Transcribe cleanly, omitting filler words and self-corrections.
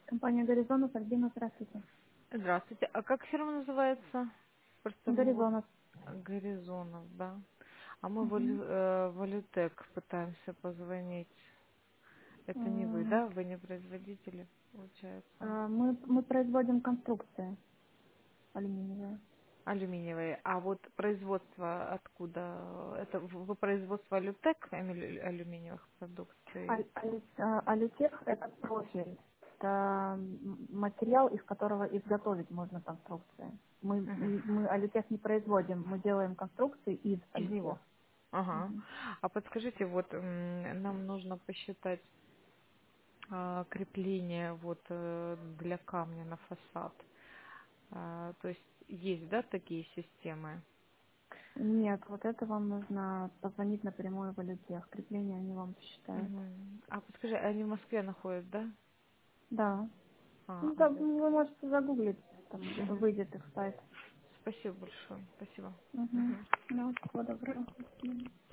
Компания «Горизонт», Альбина, здравствуйте. Здравствуйте. А как фирма называется? Просто вот «Горизонт». Горизонов, да. А мы Мгм. Валютек пытаемся позвонить. Это не вы, М, да? Вы не производители, получается. Мы производим конструкции алюминиевые. Алюминиевые. А вот производство откуда? Это вы производство Валютек алюминиевых продукций? Алютех — это профиль. Это материал, из которого изготовить можно конструкции. Мгм. Мы алютех не производим, мы делаем конструкции из Из алютех. него. Ага. Мгм. А подскажите, вот нам нужно посчитать крепление вот для камня на фасад. То есть есть, да, такие системы? Нет, вот это вам нужно позвонить напрямую в алютех. Крепление они вам посчитают. Мгм. А подскажи, они в Москве находятся, да? Да. А, Ну, да, вот. вы можете загуглить, там Мгм. выйдет их сайт. Спасибо большое. Спасибо. Угу. Мгм. Ну, всего доброго. До свидания.